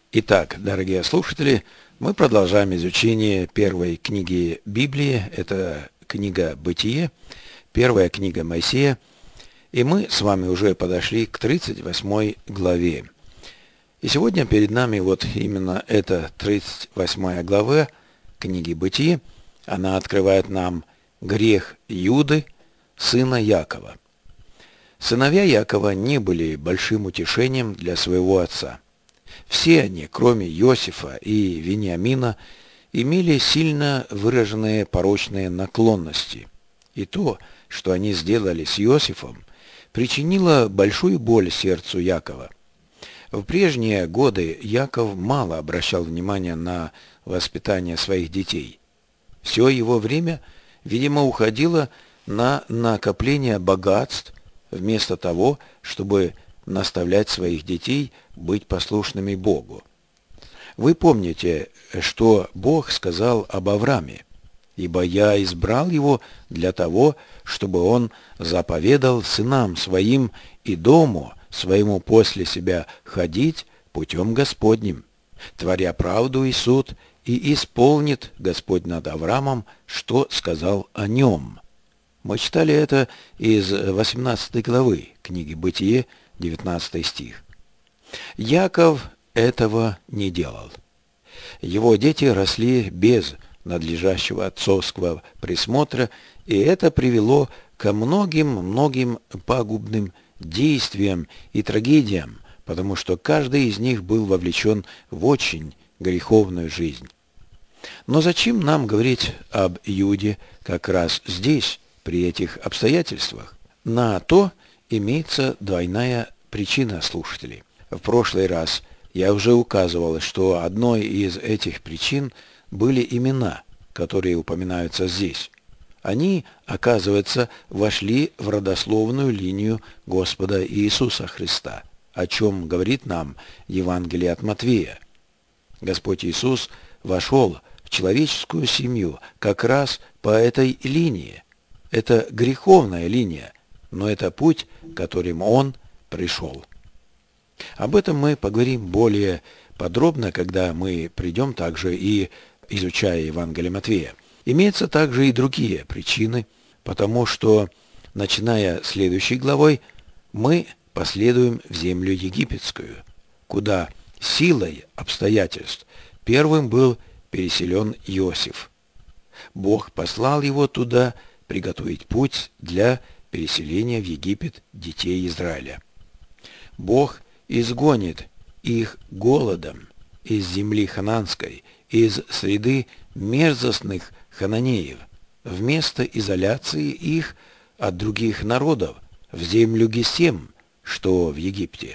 Итак, дорогие слушатели, мы продолжаем изучение первой книги Библии. Это книга «Бытие», первая книга Моисея. И мы с вами уже подошли к 38 главе. И сегодня перед нами вот именно эта 38 глава книги «Бытие». Она открывает нам грех Юды, сына Якова. Сыновья Якова не были большим утешением для своего отца. Все они, кроме Иосифа и Вениамина, имели сильно выраженные порочные наклонности. И то, что они сделали с Иосифом, причинило большую боль сердцу Якова. В прежние годы Яков мало обращал внимания на воспитание своих детей. Все его время, видимо, уходило на накопление богатств, вместо того, чтобы наставлять своих детей быть послушными Богу. Вы помните, что Бог сказал об Аврааме: «Ибо я избрал его для того, чтобы он заповедал сынам своим и дому своему после себя ходить путем Господним, творя правду и суд, и исполнит Господь над Авраамом, что сказал о нем». Мы читали это из 18 главы книги «Бытие», 19 стих. Яков этого не делал. Его дети росли без надлежащего отцовского присмотра, и это привело ко многим пагубным действиям и трагедиям, потому что каждый из них был вовлечен в очень греховную жизнь. Но зачем нам говорить об Иуде как раз здесь, при этих обстоятельствах? На то имеется двойная причина, слушателей. В прошлый раз я уже указывал, что одной из этих причин были имена, которые упоминаются здесь. Они, оказывается, вошли в родословную линию Господа Иисуса Христа, о чем говорит нам Евангелие от Матвея. Господь Иисус вошел в человеческую семью как раз по этой линии. Это греховная линия, но это путь, которым Он пришел. Об этом мы поговорим более подробно, когда мы придем также и изучая Евангелие Матвея. Имеются также и другие причины, потому что, начиная следующей главой, мы последуем в землю египетскую, куда силой обстоятельств первым был переселен Иосиф. Бог послал его туда приготовить путь для переселения в Египет детей Израиля. Бог изгонит их голодом из земли хананской, из среды мерзостных хананеев, вместо изоляции их от других народов в землю Гесем, что в Египте.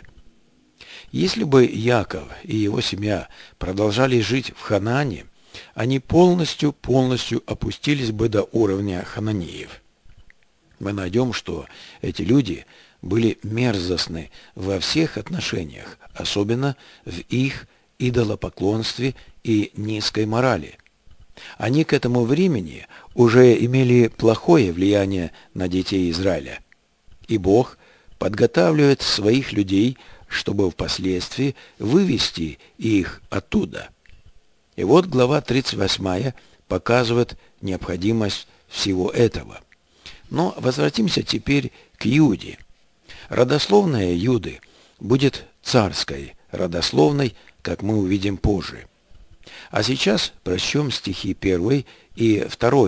Если бы Яков и его семья продолжали жить в Ханаане, они полностью опустились бы до уровня хананеев. Мы найдем, что эти люди были мерзостны во всех отношениях, особенно в их идолопоклонстве и низкой морали. Они к этому времени уже имели плохое влияние на детей Израиля. И Бог подготавливает своих людей, чтобы впоследствии вывести их оттуда. И вот глава 38 показывает необходимость всего этого. Но возвратимся теперь к Иуде. Родословная Иуды будет царской родословной, как мы увидим позже. А сейчас прочтем стихи 1 и 2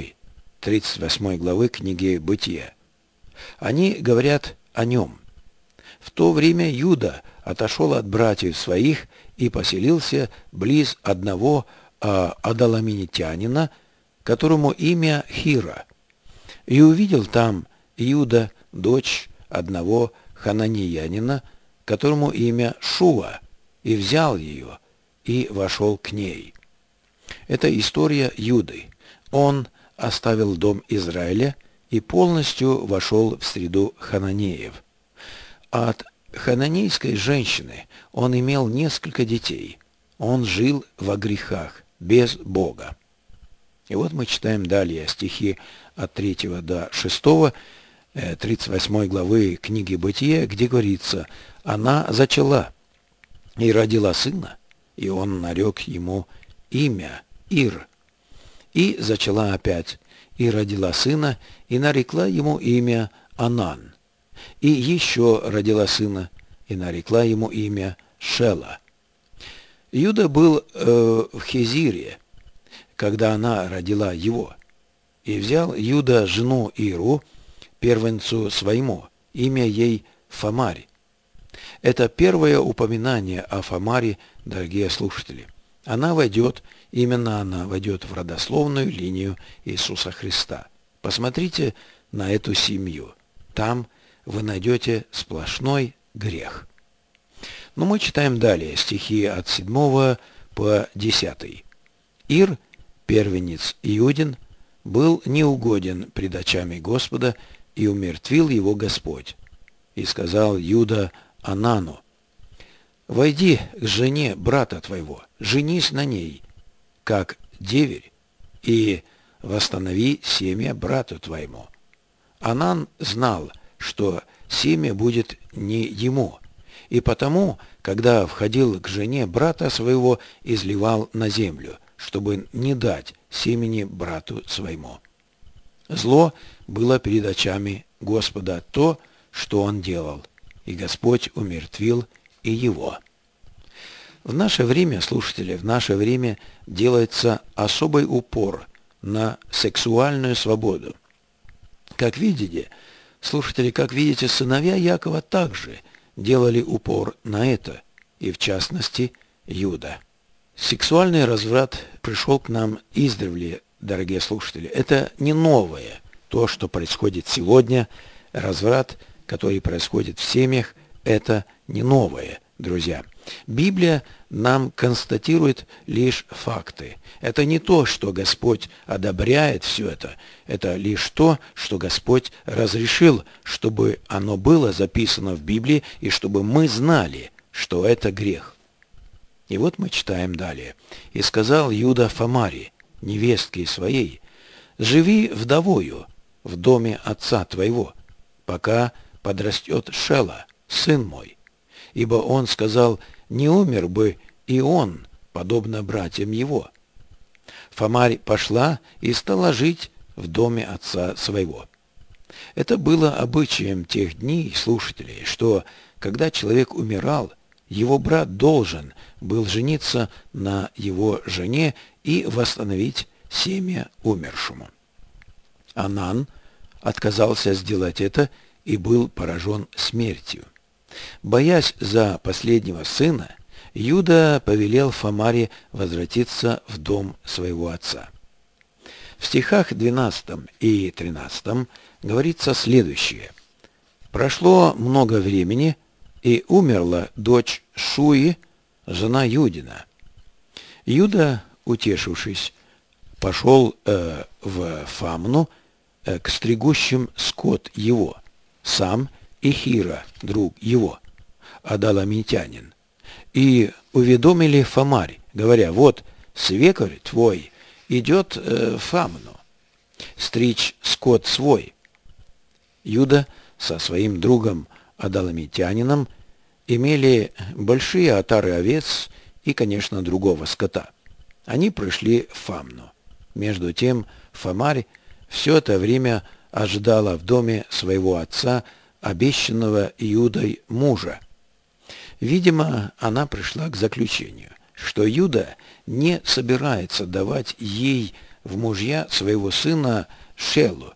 38 главы книги «Бытия». Они говорят о нем. В то время Иуда отошел от братьев своих и поселился близ одного адаламитянина, которому имя Хира. И увидел там Иуда дочь одного хананеянина, которому имя Шуа, и взял ее, и вошел к ней. Это история Иуды. Он оставил дом Израиля и полностью вошел в среду хананеев. От хананейской женщины он имел несколько детей. Он жил во грехах, без Бога. И вот мы читаем далее стихи от 3 до 6, 38 главы книги «Бытия», где говорится: «Она зачала и родила сына, и он нарек ему имя Ир. И зачала опять, и родила сына, и нарекла ему имя Анан. И еще родила сына, и нарекла ему имя Шела. Юда был в Хезире, когда она родила его. И взял Юда жену Иру, первенцу своему, имя ей Фамарь. Это первое упоминание о Фамаре, дорогие слушатели. Именно она войдет в родословную линию Иисуса Христа. Посмотрите на эту семью. Там вы найдете сплошной грех. Но мы читаем далее стихи от 7 по 10. Ир, первенец Иудин, был неугоден пред очами Господа, и умертвил его Господь. И сказал Юда Анану: «Войди к жене брата твоего, женись на ней, как деверь, и восстанови семя брату твоему». Анан знал, что семя будет не ему, и потому, когда входил к жене брата своего, изливал на землю, чтобы не дать семени брату своему. Зло было перед очами Господа то, что он делал, и Господь умертвил и его. В наше время, слушатели, в наше время делается особый упор на сексуальную свободу. Как видите, слушатели, как видите, сыновья Якова также делали упор на это, и в частности Юда. Сексуальный разврат пришел к нам издревле, дорогие слушатели. Это не новое. То, что происходит сегодня, разврат, который происходит в семьях, это не новое, друзья. Библия нам констатирует лишь факты. Это не то, что Господь одобряет все это. Это лишь то, что Господь разрешил, чтобы оно было записано в Библии, и чтобы мы знали, что это грех. И вот мы читаем далее. «И сказал Юда Фамаре, невестке своей: живи вдовою в доме отца твоего, пока подрастет Шела, сын мой. Ибо он сказал: не умер бы и он, подобно братьям его». Фамарь пошла и стала жить в доме отца своего. Это было обычаем тех дней, слушателей, что, когда человек умирал, его брат должен был жениться на его жене и восстановить семя умершему. Анан отказался сделать это и был поражен смертью. Боясь за последнего сына, Юда повелел Фамаре возвратиться в дом своего отца. В стихах 12 и 13 говорится следующее. «Прошло много времени, и умерла дочь Шуи, жена Юдина. Юда, утешившись, пошел в Фамну к стригущим скот его, сам и Хира, друг его, адаламитянин, и уведомили Фамарь, говоря: вот свекорь твой идет в Фамну стричь скот свой. Юда со своим другом адаламитянином имели большие отары овец и, конечно, другого скота. Они пришли в Фамну. Между тем Фамарь все это время ожидала в доме своего отца, обещанного Иудой мужа. Видимо, она пришла к заключению, что Юда не собирается давать ей в мужья своего сына Шелу.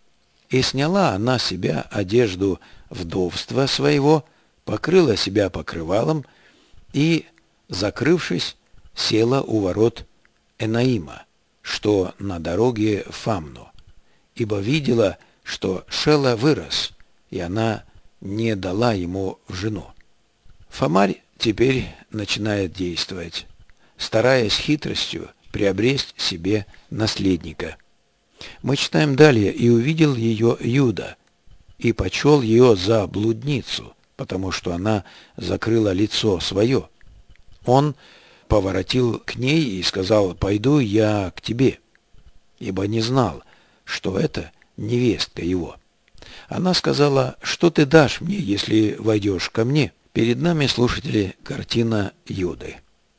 И сняла она с себя одежду вдовства своего, покрыла себя покрывалом и, закрывшись, села у ворот Энаима, что на дороге в Фамну, ибо видела, что Шела вырос, и она не дала ему в жену. Фамарь теперь начинает действовать, стараясь хитростью приобрести себе наследника. Мы читаем далее: «И увидел ее Юда, и почел ее за блудницу, потому что она закрыла лицо свое. Он поворотил к ней и сказал: пойду я к тебе, ибо не знал, что это невестка его. Она сказала: что ты дашь мне, если войдешь ко мне?» Перед нами, слушатели, картина Юды.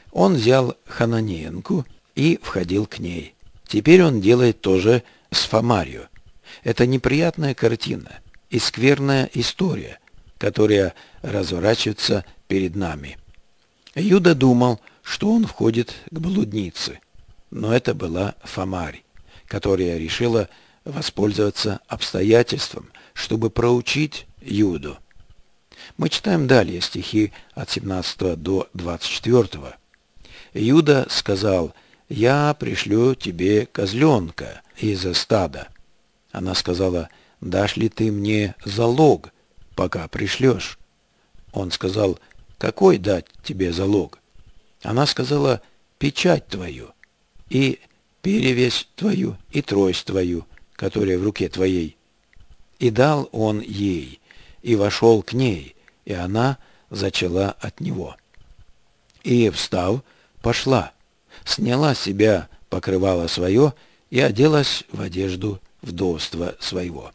Он взял хананеянку и входил к ней. Теперь он делает то же с Фомарью. Это неприятная картина и скверная история, которая разворачивается перед нами. Юда думал, что он входит к блуднице, но это была Фомарь, которая решила воспользоваться обстоятельством, чтобы проучить Юду. Мы читаем далее стихи от 17 до 24. Юда сказал: «Я пришлю тебе козленка из стада». Она сказала: «Дашь ли ты мне залог, пока пришлешь?» Он сказал: «Какой дать тебе залог?» Она сказала: «Печать твою, и перевесь твою, и трость твою, которая в руке твоей». И дал он ей, и вошел к ней, и она зачала от него. И, встав, пошла, сняла с себя покрывало свое и оделась в одежду вдовства своего.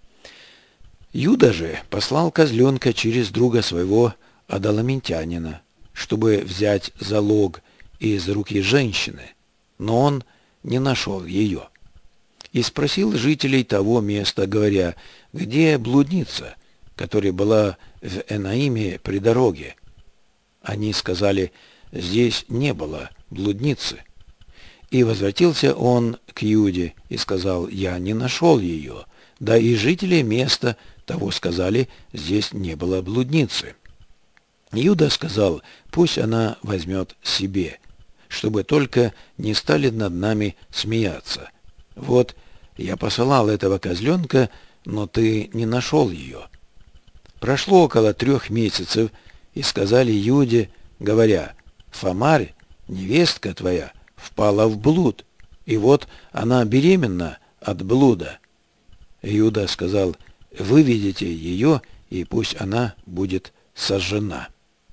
Юда же послал козленка через друга своего Адаламитянина, чтобы взять залог из руки женщины, но он не нашел ее. И спросил жителей того места, говоря: «Где блудница, которая была в Энаиме при дороге?» Они сказали: «Здесь не было блудницы». И возвратился он к Юде и сказал: «Я не нашел ее». Да и жители места того сказали: «Здесь не было блудницы». Юда сказал: «Пусть она возьмет себе, чтобы только не стали над нами смеяться. Вот я посылал этого козленка, но ты не нашел ее». Прошло около 3 месяцев, и сказали Юде, говоря: «Фомарь, невестка твоя, впала в блуд, и вот она беременна от блуда». Юда сказал: «Выведите ее, и пусть она будет сожжена».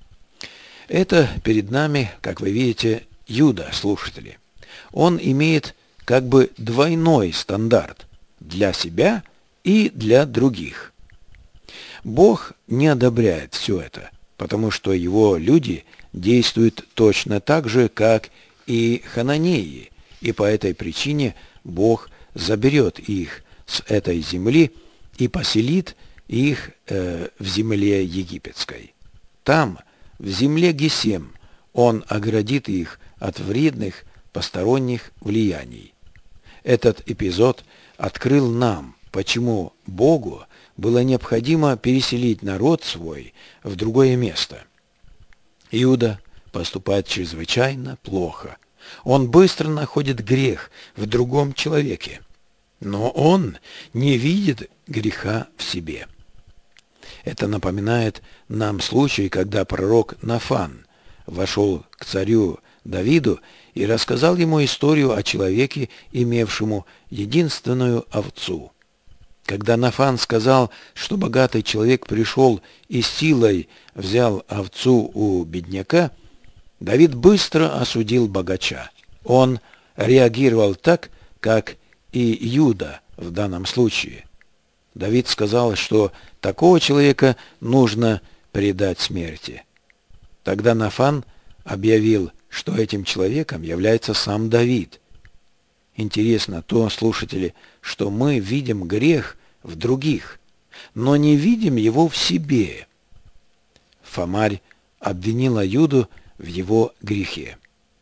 Это перед нами, как вы видите, Юда, слушатели. Он имеет как бы двойной стандарт для себя и для других. Бог не одобряет все это, потому что его люди действуют точно так же, как и хананеи, и по этой причине Бог заберет их с этой земли и поселит их в земле египетской. Там, в земле Гесем, он оградит их от вредных посторонних влияний. Этот эпизод открыл нам, почему Богу было необходимо переселить народ свой в другое место. Иуда поступает чрезвычайно плохо. Он быстро находит грех в другом человеке, но он не видит греха в себе. Это напоминает нам случай, когда пророк Нафан вошел к царю Давиду и рассказал ему историю о человеке, имевшему единственную овцу. Когда Нафан сказал, что богатый человек пришел и силой взял овцу у бедняка, Давид быстро осудил богача. Он реагировал так, как и Юда в данном случае. Давид сказал, что такого человека нужно предать смерти. Тогда Нафан объявил, что этим человеком является сам Давид. Интересно то, слушатели, что мы видим грех в других, но не видим его в себе. Фомарь обвинила Юду в его грехе.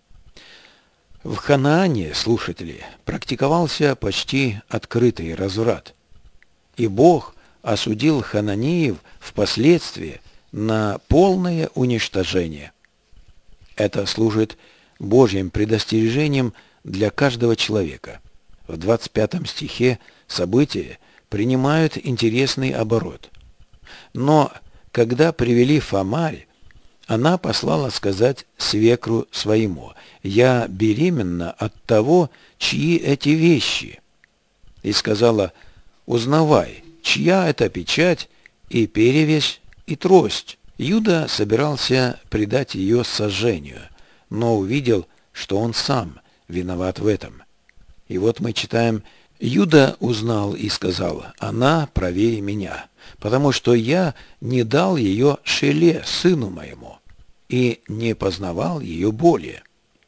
В Ханаане, слушатели, практиковался почти открытый разврат. И Бог осудил хананеев впоследствии на полное уничтожение. Это служит Божьим предостережением для каждого человека. В 25 стихе события принимают интересный оборот. Но когда привели Фомарь, она послала сказать свекру своему: «Я беременна от того, чьи эти вещи». И сказала: «Узнавай, чья это печать и перевесь и трость». Юда собирался предать ее сожжению, но увидел, что он сам виноват в этом. И вот мы читаем: «Юда узнал и сказал: она правее меня, потому что я не дал ее Шеле, сыну моему». и не познавал ее более.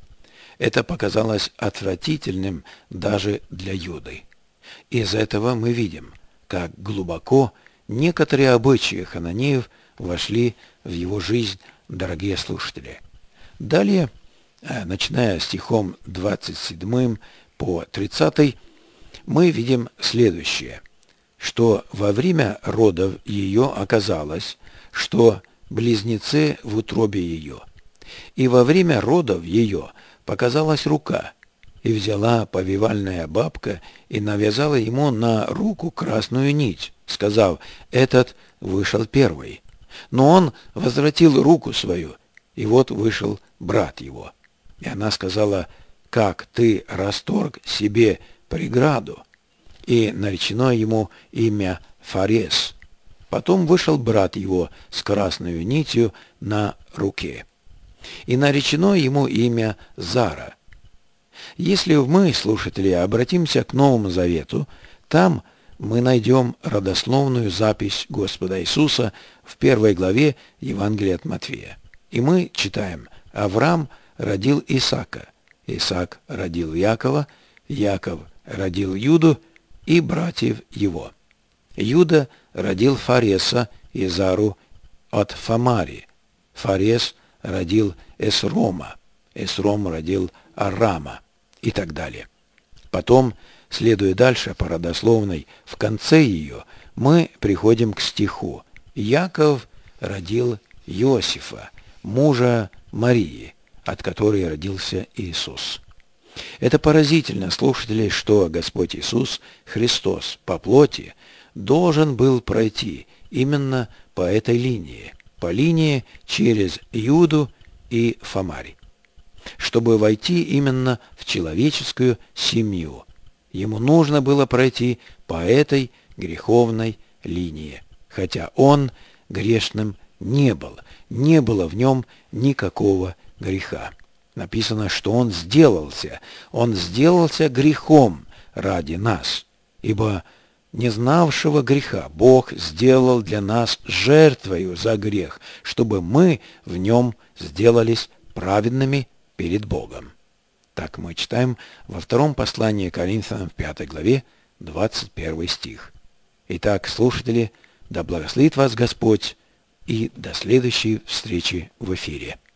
Это показалось отвратительным даже для Юды. Из этого мы видим, как глубоко некоторые обычаи хананеев вошли в его жизнь, дорогие слушатели. Далее, начиная стихом 27 по 30, мы видим следующее, что во время родов ее оказалось, что близнецы в утробе ее. И во время родов ее показалась рука, и взяла повивальная бабка и навязала ему на руку красную нить, сказав: «Этот вышел первый». Но он возвратил руку свою, и вот вышел брат его. И она сказала: «Как ты расторг себе преграду?» И наречено ему имя Фарес. Потом вышел брат его с красной нитью на руке. И наречено ему имя Зара. Если мы, слушатели, обратимся к Новому Завету, там мы найдем родословную запись Господа Иисуса в 1 главе Евангелия от Матфея. И мы читаем: Авраам родил Исаака, Исаак родил Якова, Яков родил Юду и братьев его. Юда родил Фареса и Зару от Фамари. Фарес родил Эсрома, Эсром родил Арама и так далее. Потом, следуя дальше по родословной, в конце ее мы приходим к стиху: Яков родил Иосифа, мужа Марии, от которой родился Иисус. Это поразительно, слушатели, что Господь Иисус Христос по плоти должен был пройти именно по этой линии, по линии через Иуду и Фамари, чтобы войти именно в человеческую семью. Ему нужно было пройти по этой греховной линии, хотя он грешным не был, не было в нем никакого греха. Написано, что он сделался грехом ради нас, ибо не знавшего греха Бог сделал для нас жертвою за грех, чтобы мы в нем сделались праведными перед Богом. Так мы читаем во втором послании к Коринфянам в 5 главе 21 стих. Итак, слушатели, да благословит вас Господь, и до следующей встречи в эфире.